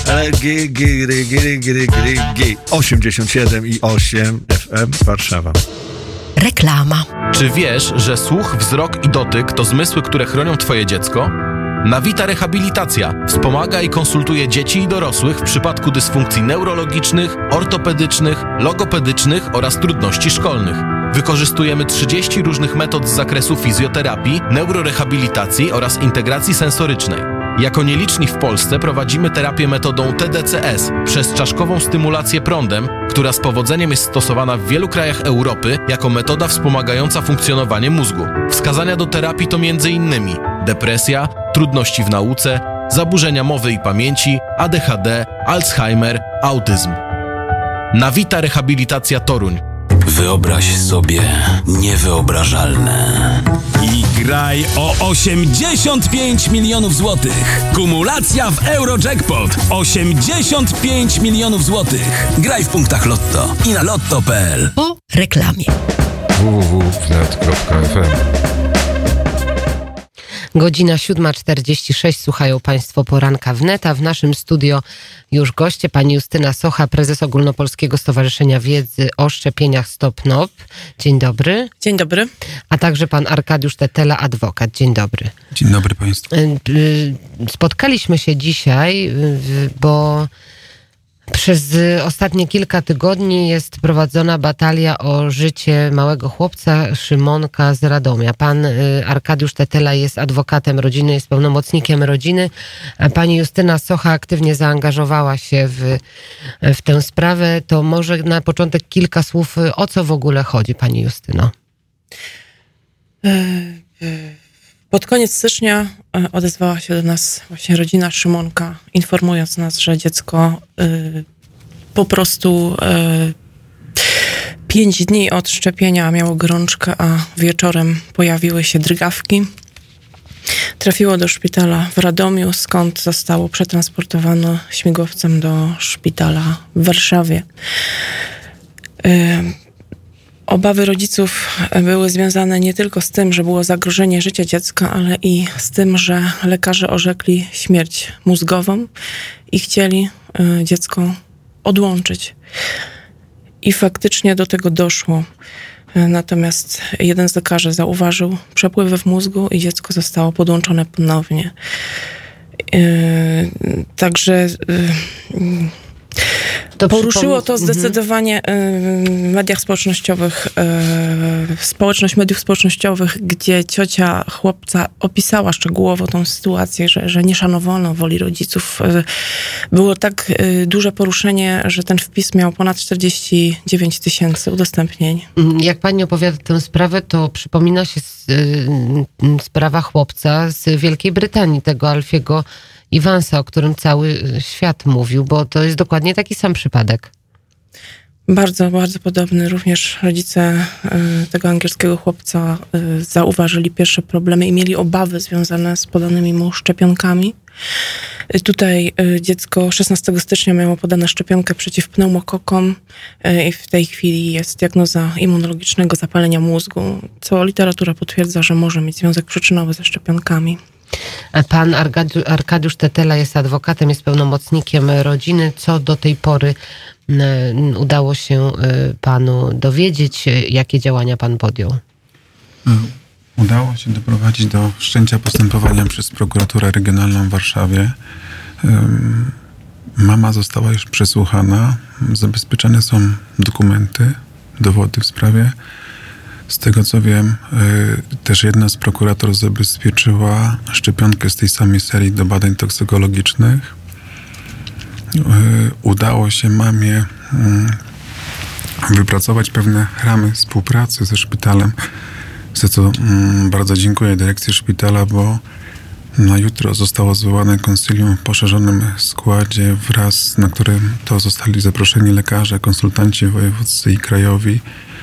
G 87,8 FM Warszawa. Reklama. Czy wiesz, że słuch, wzrok i dotyk to zmysły, które chronią Twoje dziecko? Navita Rehabilitacja wspomaga i konsultuje dzieci i dorosłych w przypadku dysfunkcji neurologicznych, ortopedycznych, logopedycznych oraz trudności szkolnych. Wykorzystujemy 30 różnych metod z zakresu fizjoterapii, neurorehabilitacji oraz integracji sensorycznej. Jako nieliczni w Polsce prowadzimy terapię metodą TDCS przez czaszkową stymulację prądem, która z powodzeniem jest stosowana w wielu krajach Europy jako metoda wspomagająca funkcjonowanie mózgu. Wskazania do terapii to m.in. depresja, trudności w nauce, zaburzenia mowy i pamięci, ADHD, Alzheimer, autyzm. Navita Rehabilitacja Toruń. Wyobraź sobie niewyobrażalne. I graj o 85 milionów złotych. Kumulacja w Eurojackpot. 85 milionów złotych. Graj w punktach Lotto i na lotto.pl. Po reklamie. www.wnet.fm. Godzina 7:46. Słuchają Państwo poranka wnet, a w naszym studio już goście. Pani Justyna Socha, prezes Ogólnopolskiego Stowarzyszenia Wiedzy o Szczepieniach Stop NOP. Dzień dobry. Dzień dobry. A także pan Arkadiusz Tetela, adwokat. Dzień dobry. Dzień dobry Państwu. Spotkaliśmy się dzisiaj, bo przez ostatnie kilka tygodni jest prowadzona batalia o życie małego chłopca Szymonka z Radomia. Pan Arkadiusz Tetela jest adwokatem rodziny, jest pełnomocnikiem rodziny. Pani Justyna Socha aktywnie zaangażowała się w tę sprawę. To może na początek kilka słów, o co w ogóle chodzi, pani Justyno? Pod koniec stycznia odezwała się do nas właśnie rodzina Szymonka, informując nas, że dziecko po prostu 5 dni od szczepienia miało gorączkę, a wieczorem pojawiły się drgawki. Trafiło do szpitala w Radomiu, skąd zostało przetransportowane śmigłowcem do szpitala w Warszawie. Obawy rodziców były związane nie tylko z tym, że było zagrożenie życia dziecka, ale i z tym, że lekarze orzekli śmierć mózgową i chcieli dziecko odłączyć. I faktycznie do tego doszło. Natomiast jeden z lekarzy zauważył przepływy w mózgu i dziecko zostało podłączone ponownie. Także poruszyło to zdecydowanie mediach społecznościowych, społeczność mediów społecznościowych, gdzie ciocia chłopca opisała szczegółowo tą sytuację, że nie szanowano woli rodziców. Było tak duże poruszenie, że ten wpis miał ponad 49 000 udostępnień. Jak pani opowiada tę sprawę, to przypomina się sprawa chłopca z Wielkiej Brytanii, tego Alfiego Evansa, o którym cały świat mówił, bo to jest dokładnie taki sam przypadek. Bardzo, bardzo podobny. Również rodzice tego angielskiego chłopca zauważyli pierwsze problemy i mieli obawy związane z podanymi mu szczepionkami. Tutaj dziecko 16 stycznia miało podane szczepionkę przeciw pneumokokom i w tej chwili jest diagnoza immunologicznego zapalenia mózgu, co literatura potwierdza, że może mieć związek przyczynowy ze szczepionkami. Pan Arkadiusz Tetela jest adwokatem, jest pełnomocnikiem rodziny. Co do tej pory udało się panu dowiedzieć? Jakie działania pan podjął? Udało się doprowadzić do wszczęcia postępowania przez prokuraturę regionalną w Warszawie. Mama została już przesłuchana. Zabezpieczone są dokumenty, dowody w sprawie. Z tego co wiem, też jedna z prokurator zabezpieczyła szczepionkę z tej samej serii do badań toksykologicznych. Udało się mamie wypracować pewne ramy współpracy ze szpitalem, za co bardzo dziękuję dyrekcji szpitala, bo na jutro zostało zwołane konsylium w poszerzonym składzie, na którym to zostali zaproszeni lekarze, konsultanci wojewódzcy i krajowi.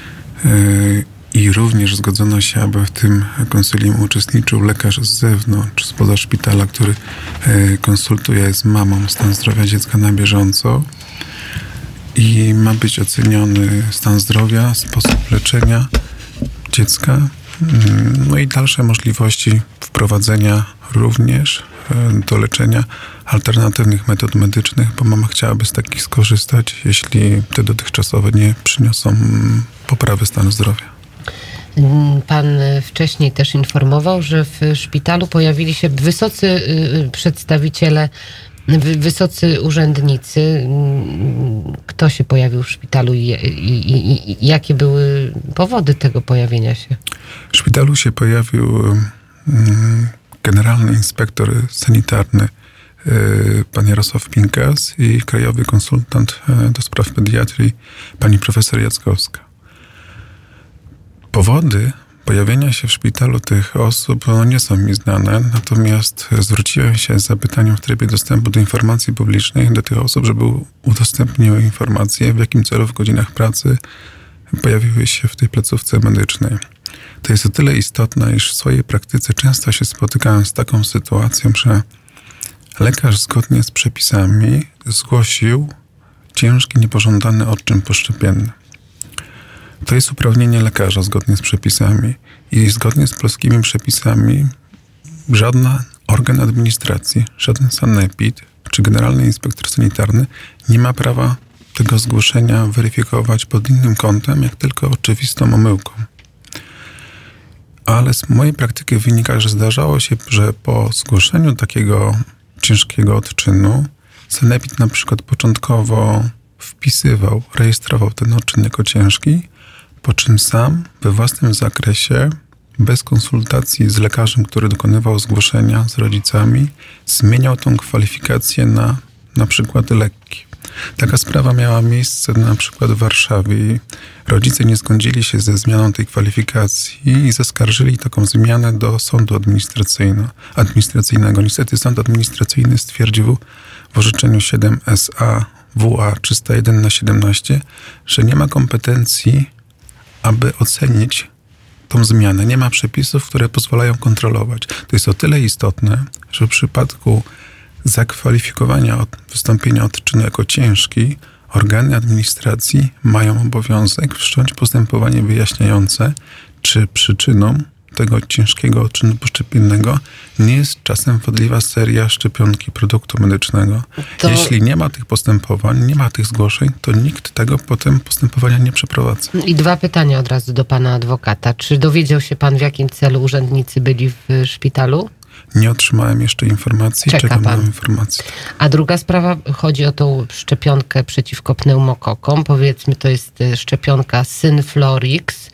I również zgodzono się, aby w tym konsylium uczestniczył lekarz z zewnątrz, spoza szpitala, który konsultuje z mamą stan zdrowia dziecka na bieżąco. I ma być oceniony stan zdrowia, sposób leczenia dziecka, no i dalsze możliwości wprowadzenia również do leczenia alternatywnych metod medycznych, bo mama chciałaby z takich skorzystać, jeśli te dotychczasowe nie przyniosą poprawy stanu zdrowia. Pan wcześniej też informował, że w szpitalu pojawili się wysocy przedstawiciele, wysocy urzędnicy. Kto się pojawił w szpitalu i jakie były powody tego pojawienia się? W szpitalu się pojawił generalny inspektor sanitarny pan Jarosław Pinkas i krajowy konsultant do spraw pediatrii pani profesor Jackowska. Powody pojawienia się w szpitalu tych osób nie są mi znane, natomiast zwróciłem się z zapytaniem w trybie dostępu do informacji publicznych do tych osób, żeby udostępniły informacje, w jakim celu w godzinach pracy pojawiły się w tej placówce medycznej. To jest o tyle istotne, iż w swojej praktyce często się spotykałem z taką sytuacją, że lekarz zgodnie z przepisami zgłosił ciężki, niepożądany odczyn poszczepienny. To jest uprawnienie lekarza zgodnie z przepisami i zgodnie z polskimi przepisami żaden organ administracji, żaden sanepid czy generalny inspektor sanitarny nie ma prawa tego zgłoszenia weryfikować pod innym kątem, jak tylko oczywistą omyłką. Ale z mojej praktyki wynika, że zdarzało się, że po zgłoszeniu takiego ciężkiego odczynu sanepid na przykład początkowo wpisywał, rejestrował ten odczyn jako ciężki, po czym sam we własnym zakresie, bez konsultacji z lekarzem, który dokonywał zgłoszenia, z rodzicami, zmieniał tą kwalifikację na przykład lekki. Taka sprawa miała miejsce na przykład w Warszawie. Rodzice nie zgodzili się ze zmianą tej kwalifikacji i zaskarżyli taką zmianę do sądu administracyjnego. Niestety sąd administracyjny stwierdził w orzeczeniu 7 SA WA 301/17, że nie ma kompetencji, aby ocenić tą zmianę. Nie ma przepisów, które pozwalają kontrolować. To jest o tyle istotne, że w przypadku zakwalifikowania wystąpienia odczynu jako ciężki, organy administracji mają obowiązek wszcząć postępowanie wyjaśniające, czy przyczyną tego ciężkiego odczynu poszczepiennego nie jest czasem wadliwa seria szczepionki produktu medycznego. Jeśli nie ma tych postępowań, nie ma tych zgłoszeń, to nikt tego potem postępowania nie przeprowadza. I 2 pytania od razu do pana adwokata. Czy dowiedział się pan, w jakim celu urzędnicy byli w szpitalu? Nie otrzymałem jeszcze informacji, czekam na informację. A druga sprawa, chodzi o tą szczepionkę przeciwko pneumokokom. Powiedzmy, to jest szczepionka Synflorix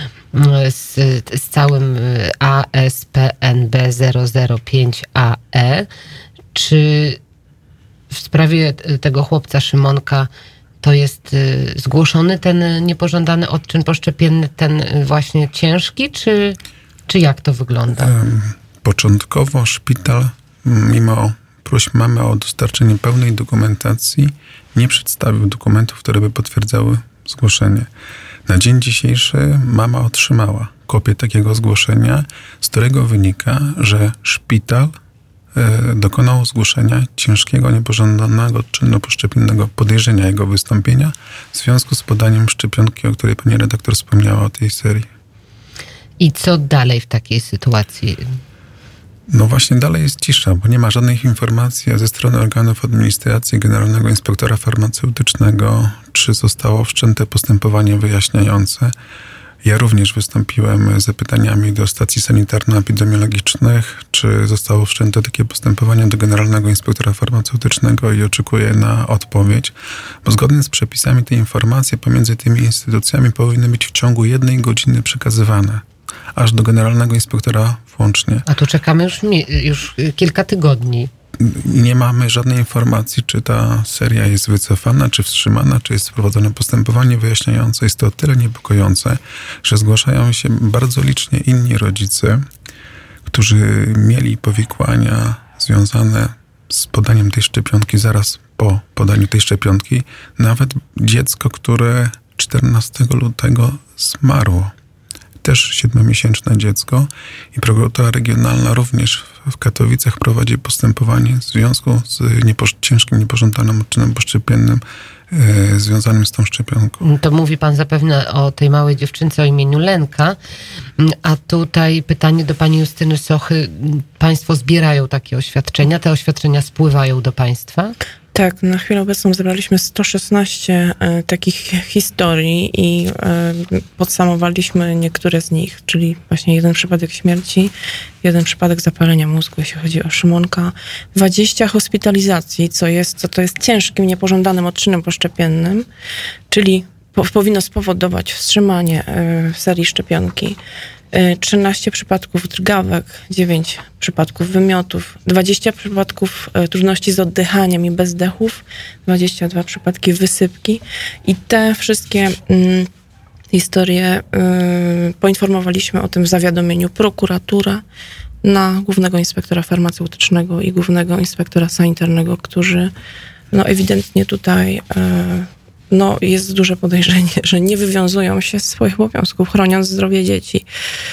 z całym ASPNB 005AE. Czy w sprawie tego chłopca Szymonka to jest zgłoszony ten niepożądany odczyn poszczepienny, ten właśnie ciężki, czy jak to wygląda? Początkowo szpital, mimo próśb mamy o dostarczenie pełnej dokumentacji, nie przedstawił dokumentów, które by potwierdzały zgłoszenie. Na dzień dzisiejszy mama otrzymała kopię takiego zgłoszenia, z którego wynika, że szpital dokonał zgłoszenia ciężkiego, niepożądanego odczynu poszczepiennego, podejrzenia jego wystąpienia w związku z podaniem szczepionki, o której pani redaktor wspomniała, o tej serii. I co dalej w takiej sytuacji? No właśnie dalej jest cisza, bo nie ma żadnych informacji ze strony organów administracji, Generalnego Inspektora Farmaceutycznego, czy zostało wszczęte postępowanie wyjaśniające. Ja również wystąpiłem z pytaniami do stacji sanitarno-epidemiologicznych, czy zostało wszczęte takie postępowanie do Generalnego Inspektora Farmaceutycznego i oczekuję na odpowiedź, bo zgodnie z przepisami te informacje pomiędzy tymi instytucjami powinny być w ciągu 1 godziny przekazywane, aż do Generalnego Inspektora włącznie. A tu czekamy już kilka tygodni. Nie mamy żadnej informacji, czy ta seria jest wycofana, czy wstrzymana, czy jest prowadzone postępowanie wyjaśniające. Jest to o tyle niepokojące, że zgłaszają się bardzo licznie inni rodzice, którzy mieli powikłania związane z podaniem tej szczepionki zaraz po podaniu tej szczepionki. Nawet dziecko, które 14 lutego zmarło. Też 7-miesięczne dziecko i prokuratura regionalna również w Katowicach prowadzi postępowanie w związku z ciężkim, niepożądanym odczynem poszczepiennym związanym z tą szczepionką. To mówi pan zapewne o tej małej dziewczynce o imieniu Lenka, a tutaj pytanie do pani Justyny Sochy. Państwo zbierają takie oświadczenia, te oświadczenia spływają do państwa? Tak, na chwilę obecną zebraliśmy 116 takich historii i podsumowaliśmy niektóre z nich, czyli właśnie 1 przypadek śmierci, 1 przypadek zapalenia mózgu, jeśli chodzi o Szymonka, 20 hospitalizacji, co to jest ciężkim, niepożądanym odczynem poszczepiennym, czyli powinno spowodować wstrzymanie serii szczepionki. 13 przypadków drgawek, 9 przypadków wymiotów, 20 przypadków trudności z oddychaniem i bezdechów, 22 przypadki wysypki i te wszystkie historie poinformowaliśmy o tym w zawiadomieniu prokuratura na głównego inspektora farmaceutycznego i głównego inspektora sanitarnego, którzy ewidentnie tutaj jest duże podejrzenie, że nie wywiązują się z swoich obowiązków, chroniąc zdrowie dzieci.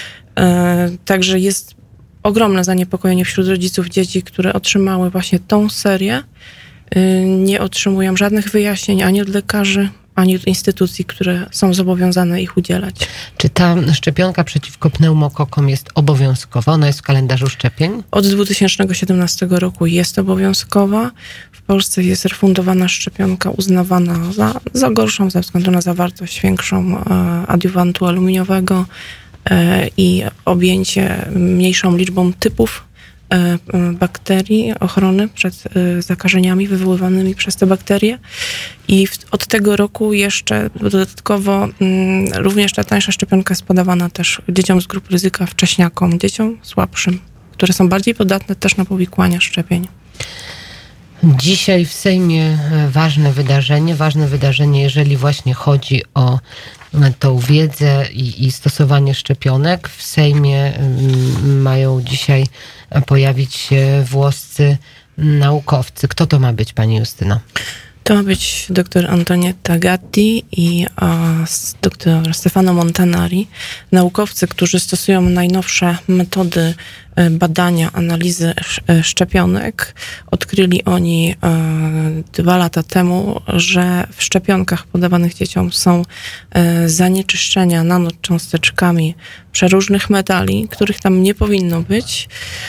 Także jest ogromne zaniepokojenie wśród rodziców dzieci, które otrzymały właśnie tą serię. Nie otrzymują żadnych wyjaśnień ani od lekarzy, ani od instytucji, które są zobowiązane ich udzielać. Czy ta szczepionka przeciwko pneumokokom jest obowiązkowa? Ona jest w kalendarzu szczepień? Od 2017 roku jest obowiązkowa. W Polsce jest refundowana szczepionka uznawana za gorszą ze względu na zawartość większą adiuwantu aluminiowego i objęcie mniejszą liczbą typów bakterii, ochrony przed zakażeniami wywoływanymi przez te bakterie. I od tego roku jeszcze dodatkowo również ta tańsza szczepionka jest podawana też dzieciom z grup ryzyka, wcześniakom, dzieciom słabszym, które są bardziej podatne też na powikłania szczepień. Dzisiaj w Sejmie ważne wydarzenie, jeżeli właśnie chodzi o tą wiedzę i stosowanie szczepionek. W Sejmie mają dzisiaj pojawić się włoscy naukowcy. Kto to ma być, pani Justyno? To ma być dr Antonietta Gatti i dr Stefano Montanari, naukowcy, którzy stosują najnowsze metody badania, analizy szczepionek. Odkryli oni 2 lata temu, że w szczepionkach podawanych dzieciom są zanieczyszczenia nanocząsteczkami przeróżnych metali, których tam nie powinno być.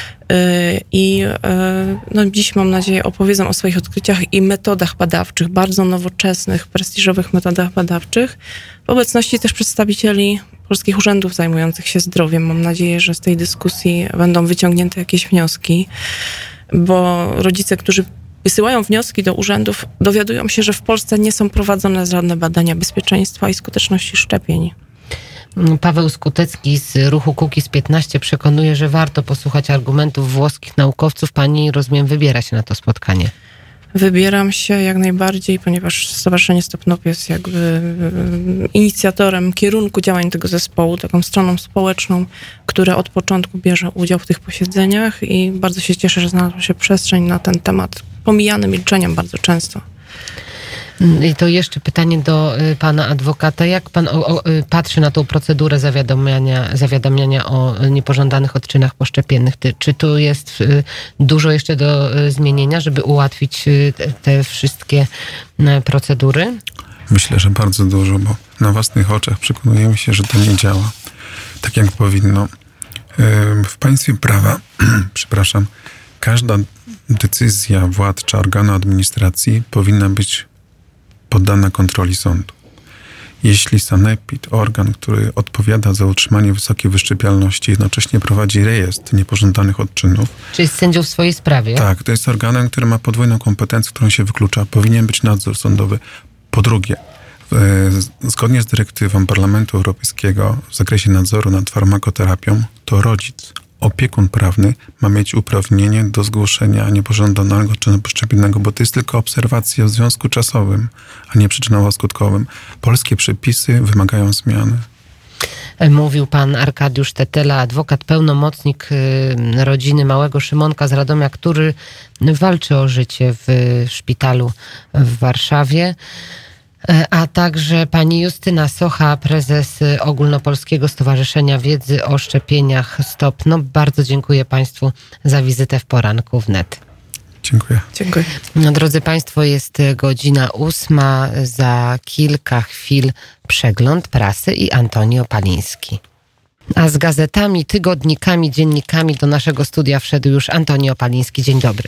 I dziś, mam nadzieję, opowiedzą o swoich odkryciach i metodach badawczych, bardzo nowoczesnych, prestiżowych metodach badawczych, w obecności też przedstawicieli polskich urzędów zajmujących się zdrowiem. Mam nadzieję, że z tej dyskusji będą wyciągnięte jakieś wnioski, bo rodzice, którzy wysyłają wnioski do urzędów, dowiadują się, że w Polsce nie są prowadzone żadne badania bezpieczeństwa i skuteczności szczepień. Paweł Skutecki z ruchu Kukiz 15 przekonuje, że warto posłuchać argumentów włoskich naukowców. Pani, rozumiem, wybiera się na to spotkanie. Wybieram się jak najbardziej, ponieważ Stowarzyszenie Stop NOP jest jakby inicjatorem kierunku działań tego zespołu, taką stroną społeczną, która od początku bierze udział w tych posiedzeniach i bardzo się cieszę, że znalazła się przestrzeń na ten temat, pomijany milczeniem bardzo często. I to jeszcze pytanie do pana adwokata. Jak pan patrzy na tą procedurę zawiadamiania o niepożądanych odczynach poszczepiennych? Czy tu jest dużo jeszcze do zmienienia, żeby ułatwić te wszystkie procedury? Myślę, że bardzo dużo, bo na własnych oczach przekonujemy się, że to nie działa tak, jak powinno. W państwie prawa, każda decyzja władcza organu administracji powinna być poddana kontroli sądu. Jeśli sanepid, organ, który odpowiada za utrzymanie wysokiej wyszczepialności, jednocześnie prowadzi rejestr niepożądanych odczynów. Czy jest sędzią w swojej sprawie? Tak, to jest organem, który ma podwójną kompetencję, którą się wyklucza. Powinien być nadzór sądowy. Po drugie, zgodnie z dyrektywą Parlamentu Europejskiego w zakresie nadzoru nad farmakoterapią, to rodzic, opiekun prawny ma mieć uprawnienie do zgłoszenia niepożądanego odczynu poszczepiennego, bo to jest tylko obserwacja w związku czasowym, a nie przyczynowo-skutkowym. Polskie przepisy wymagają zmiany. Mówił pan Arkadiusz Tetela, adwokat, pełnomocnik rodziny małego Szymonka z Radomia, który walczy o życie w szpitalu w Warszawie. A także pani Justyna Socha, prezes Ogólnopolskiego Stowarzyszenia Wiedzy o Szczepieniach Stop NOP. Bardzo dziękuję państwu za wizytę w poranku wnet. Dziękuję. Dziękuję. No, drodzy Państwo, jest godzina 8. Za kilka chwil przegląd prasy i Antonio Paliński. A z gazetami, tygodnikami, dziennikami do naszego studia wszedł już Antonio Paliński. Dzień dobry.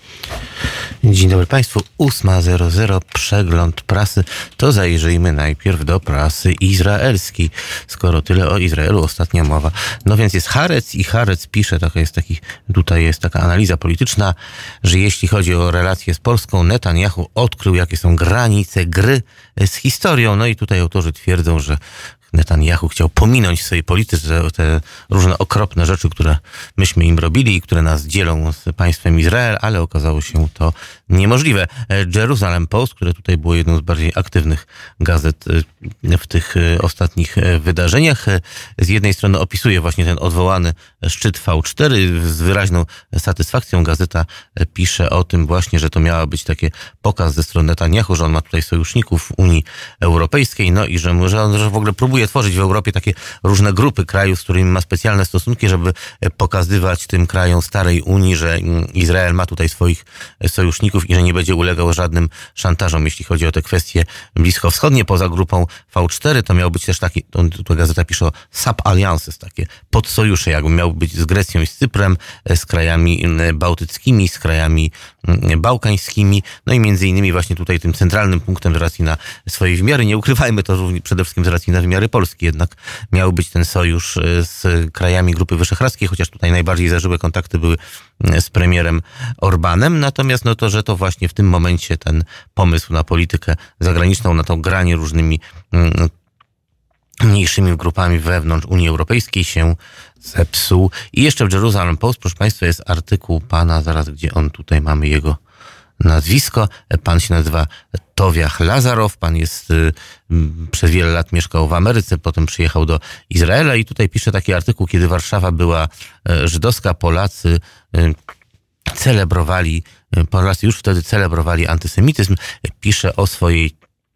Dzień dobry Państwu. 8:00 przegląd prasy. To zajrzyjmy najpierw do prasy izraelskiej. Skoro tyle o Izraelu ostatnia mowa. No więc jest Haaretz i Haaretz pisze, tutaj jest taka analiza polityczna, że jeśli chodzi o relacje z Polską, Netanyahu odkrył, jakie są granice gry z historią. No i tutaj autorzy twierdzą, że Netanyahu chciał pominąć w swojej polityce te różne okropne rzeczy, które myśmy im robili i które nas dzielą z państwem Izrael, ale okazało się to niemożliwe. Jerusalem Post, które tutaj było jedną z bardziej aktywnych gazet w tych ostatnich wydarzeniach, z jednej strony opisuje właśnie ten odwołany szczyt V4 z wyraźną satysfakcją. Gazeta pisze o tym właśnie, że to miała być taki pokaz ze strony Netanyahu, że on ma tutaj sojuszników w Unii Europejskiej, no i że w ogóle próbuje tworzyć w Europie takie różne grupy krajów, z którymi ma specjalne stosunki, żeby pokazywać tym krajom starej Unii, że Izrael ma tutaj swoich sojuszników i że nie będzie ulegał żadnym szantażom, jeśli chodzi o te kwestie bliskowschodnie. Poza grupą V4 to miał być też taki, tu gazeta pisze o sub-alliances, takie podsojusze, jakby miał być z Grecją i z Cyprem, z krajami bałtyckimi, z krajami bałkańskimi, no i między innymi właśnie tutaj tym centralnym punktem z racji na swoje wymiary, nie ukrywajmy to przede wszystkim z racji na wymiary Polski, jednak miał być ten sojusz z krajami Grupy Wyszehradzkiej, chociaż tutaj najbardziej zażyłe kontakty były z premierem Orbanem, natomiast no to, że to właśnie w tym momencie ten pomysł na politykę zagraniczną, na to granie różnymi mniejszymi grupami wewnątrz Unii Europejskiej się zepsuł. I jeszcze w Jerusalem Post, proszę Państwa, jest artykuł pana, zaraz gdzie on, tutaj mamy jego nazwisko. Pan się nazywa Towiach Lazarow. Pan jest, przez wiele lat mieszkał w Ameryce, potem przyjechał do Izraela i tutaj pisze taki artykuł, kiedy Warszawa była żydowska, Polacy już wtedy celebrowali antysemityzm. Pisze o swojej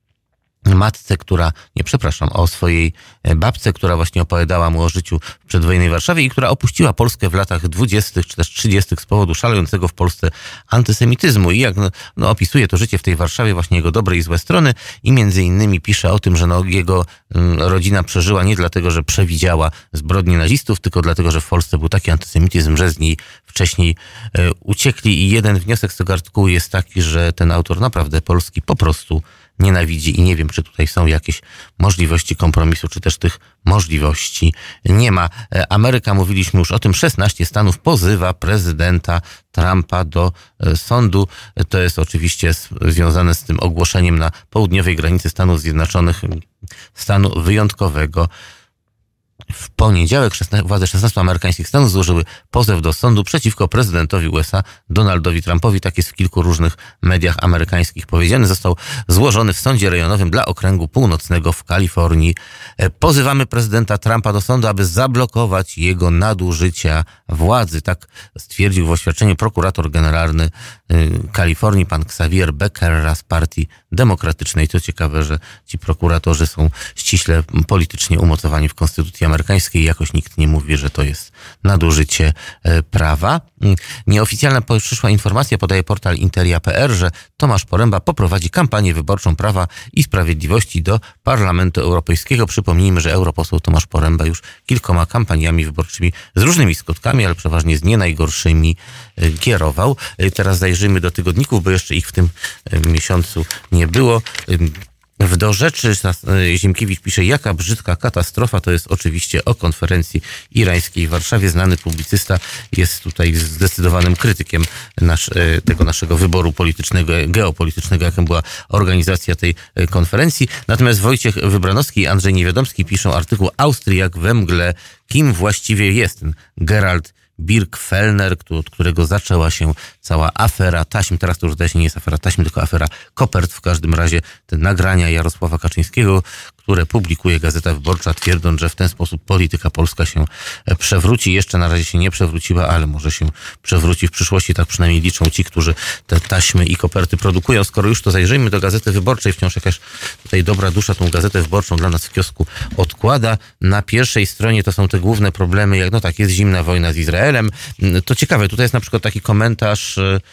o swojej babce, która właśnie opowiadała mu o życiu w przedwojennej Warszawie i która opuściła Polskę w latach 20. czy też 30. z powodu szalejącego w Polsce antysemityzmu. I jak opisuje to życie w tej Warszawie, właśnie jego dobre i złe strony i między innymi pisze o tym, że jego rodzina przeżyła nie dlatego, że przewidziała zbrodnie nazistów, tylko dlatego, że w Polsce był taki antysemityzm, że z niej wcześniej uciekli. I jeden wniosek z tego artykułu jest taki, że ten autor naprawdę Polski po prostu nienawidzi i nie wiem, czy tutaj są jakieś możliwości kompromisu, czy też tych możliwości nie ma. Ameryka, mówiliśmy już o tym, 16 stanów pozywa prezydenta Trumpa do sądu. To jest oczywiście związane z tym ogłoszeniem na południowej granicy Stanów Zjednoczonych stanu wyjątkowego. W poniedziałek władze 16 amerykańskich stanów złożyły pozew do sądu przeciwko prezydentowi USA Donaldowi Trumpowi. Tak jest w kilku różnych mediach amerykańskich powiedziane. Został złożony w sądzie rejonowym dla okręgu północnego w Kalifornii. Pozywamy prezydenta Trumpa do sądu, aby zablokować jego nadużycia władzy. Tak stwierdził w oświadczeniu prokurator generalny Kalifornii, pan Xavier Becerra z Partii Demokratycznej. To ciekawe, że ci prokuratorzy są ściśle politycznie umocowani w konstytucji amerykańskiej. Jakoś nikt nie mówi, że to jest nadużycie prawa. Nieoficjalna przyszła informacja, podaje portal Interia.pr, że Tomasz Poręba poprowadzi kampanię wyborczą Prawa i Sprawiedliwości do Parlamentu Europejskiego. Przypomnijmy, że europoseł Tomasz Poręba już kilkoma kampaniami wyborczymi z różnymi skutkami, ale przeważnie z nie najgorszymi kierował. Teraz zajrzyjmy do tygodników, bo jeszcze ich w tym miesiącu nie było. Do rzeczy Ziemkiewicz pisze, jaka brzydka katastrofa, to jest oczywiście o konferencji irańskiej w Warszawie. Znany publicysta jest tutaj zdecydowanym krytykiem tego naszego wyboru politycznego, geopolitycznego, jaką była organizacja tej konferencji. Natomiast Wojciech Wybranowski i Andrzej Niewiadomski piszą artykuł Austriak we mgle. Kim właściwie jest ten Gerald Birgfellner, od którego zaczęła się cała afera taśm. Teraz to już zdaje się nie jest afera taśm, tylko afera kopert. W każdym razie te nagrania Jarosława Kaczyńskiego, które publikuje Gazeta Wyborcza, twierdząc, że w ten sposób polityka polska się przewróci. Jeszcze na razie się nie przewróciła, ale może się przewróci w przyszłości. Tak przynajmniej liczą ci, którzy te taśmy i koperty produkują. Skoro już, to zajrzyjmy do Gazety Wyborczej. Wciąż jakaś tutaj dobra dusza tą Gazetę Wyborczą dla nas w kiosku odkłada. Na pierwszej stronie to są te główne problemy, jak jest zimna wojna z Izraelem. To ciekawe, tutaj jest na przykład taki komentarz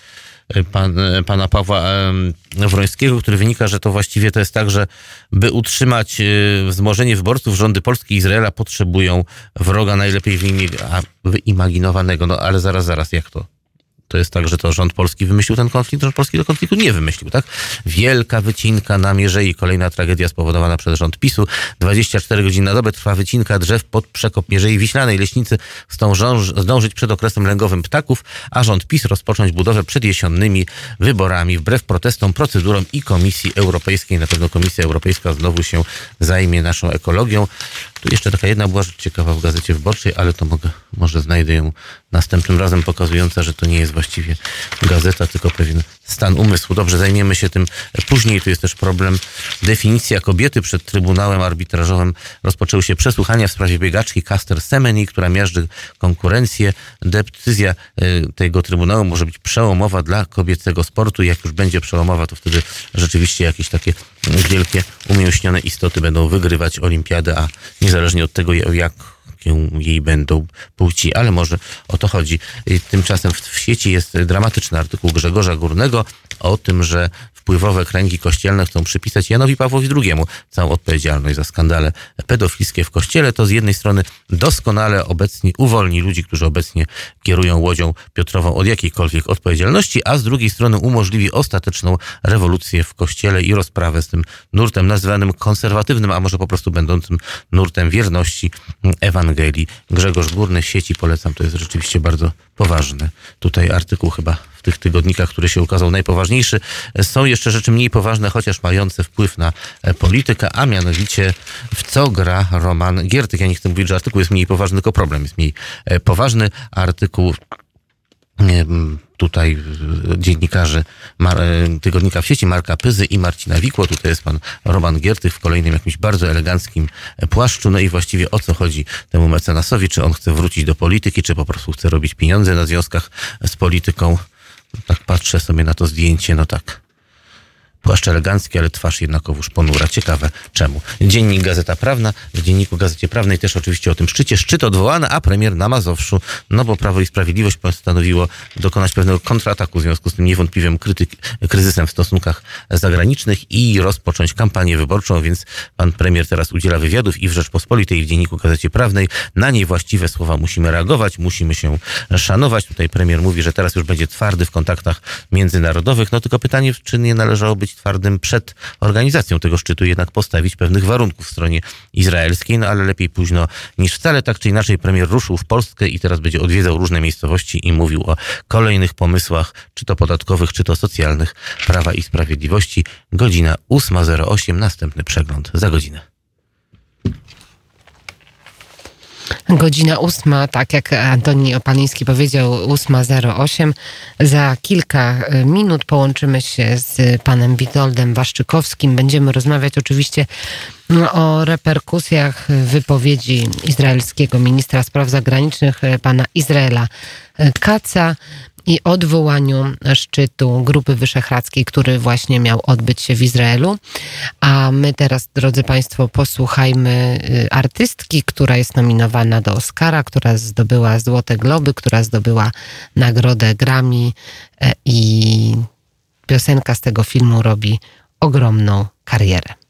pana Pawła Wrońskiego, który wynika, że to właściwie to jest tak, że by utrzymać wzmożenie wyborców, rządy Polski i Izraela potrzebują wroga najlepiej wyimaginowanego. No ale zaraz, jak to? To jest tak, że to rząd polski wymyślił ten konflikt, rząd polski do konfliktu nie wymyślił, tak? Wielka wycinka na Mierzei, kolejna tragedia spowodowana przez rząd PiS-u. 24 godziny na dobę trwa wycinka drzew pod przekop Mierzei Wiślanej. Leśnicy chcą zdążyć przed okresem lęgowym ptaków, a rząd PiS rozpocząć budowę przed jesiennymi wyborami. Wbrew protestom, procedurom i Komisji Europejskiej. Na pewno Komisja Europejska znowu się zajmie naszą ekologią. Tu jeszcze taka jedna była rzecz ciekawa w Gazecie Wyborczej, ale to może znajdę ją następnym razem, pokazująca, że to nie jest właściwie gazeta, tylko pewien stan umysłu. Dobrze, zajmiemy się tym później. Tu jest też problem definicja kobiety. Przed Trybunałem Arbitrażowym rozpoczęły się przesłuchania w sprawie biegaczki Caster Semenya, która miażdży konkurencję. Decyzja tego Trybunału może być przełomowa dla kobiecego sportu. Jak już będzie przełomowa, to wtedy rzeczywiście jakieś takie wielkie, umięśnione istoty będą wygrywać olimpiadę, a niezależnie od tego, jak jej będą płci, ale może o to chodzi. Tymczasem w sieci jest dramatyczny artykuł Grzegorza Górnego o tym, że wpływowe kręgi kościelne chcą przypisać Janowi Pawłowi II całą odpowiedzialność za skandale pedofilskie w Kościele. To z jednej strony doskonale obecnie uwolni ludzi, którzy obecnie kierują łodzią Piotrową od jakiejkolwiek odpowiedzialności, a z drugiej strony umożliwi ostateczną rewolucję w Kościele i rozprawę z tym nurtem nazywanym konserwatywnym, a może po prostu będącym nurtem wierności Ewangelii. Grzegorz Górny w sieci polecam, to jest rzeczywiście bardzo poważny. Tutaj artykuł chyba w tych tygodnikach, który się ukazał najpoważniejszy. Są jeszcze rzeczy mniej poważne, chociaż mające wpływ na politykę, a mianowicie w co gra Roman Giertych. Ja nie chcę mówić, że artykuł jest mniej poważny, tylko problem jest mniej poważny. Artykuł tutaj dziennikarzy tygodnika w sieci Marka Pyzy i Marcina Wikło. Tutaj jest pan Roman Giertych w kolejnym jakimś bardzo eleganckim płaszczu. No i właściwie o co chodzi temu mecenasowi? Czy on chce wrócić do polityki, czy po prostu chce robić pieniądze na związkach z polityką? Tak patrzę sobie na to zdjęcie, no tak. Płaszcz elegancki, ale twarz jednakowoż ponura. Ciekawe czemu. Dziennik Gazeta Prawna. W dzienniku Gazecie Prawnej też oczywiście o tym szczycie. Szczyt odwołany, a premier na Mazowszu. No bo Prawo i Sprawiedliwość postanowiło dokonać pewnego kontrataku w związku z tym niewątpliwym kryzysem w stosunkach zagranicznych i rozpocząć kampanię wyborczą, więc pan premier teraz udziela wywiadów i w Rzeczpospolitej, i w dzienniku Gazecie Prawnej. Na niewłaściwe słowa musimy reagować, musimy się szanować. Tutaj premier mówi, że teraz już będzie twardy w kontaktach międzynarodowych. No tylko pytanie, czy nie należało być twardym przed organizacją tego szczytu, jednak postawić pewnych warunków w stronie izraelskiej, no ale lepiej późno niż wcale. Tak czy inaczej premier ruszył w Polskę i teraz będzie odwiedzał różne miejscowości i mówił o kolejnych pomysłach, czy to podatkowych, czy to socjalnych Prawa i Sprawiedliwości. Godzina 8:08, następny przegląd za godzinę. Godzina 8, tak jak Antoni Opaliński powiedział, 8:08. Za kilka minut połączymy się z panem Witoldem Waszczykowskim. Będziemy rozmawiać oczywiście o reperkusjach wypowiedzi izraelskiego ministra spraw zagranicznych, pana Izraela Katza, i odwołaniu szczytu Grupy Wyszehradzkiej, który właśnie miał odbyć się w Izraelu. A my teraz, drodzy państwo, posłuchajmy artystki, która jest nominowana do Oscara, która zdobyła Złote Globy, która zdobyła nagrodę Grammy, i piosenka z tego filmu robi ogromną karierę.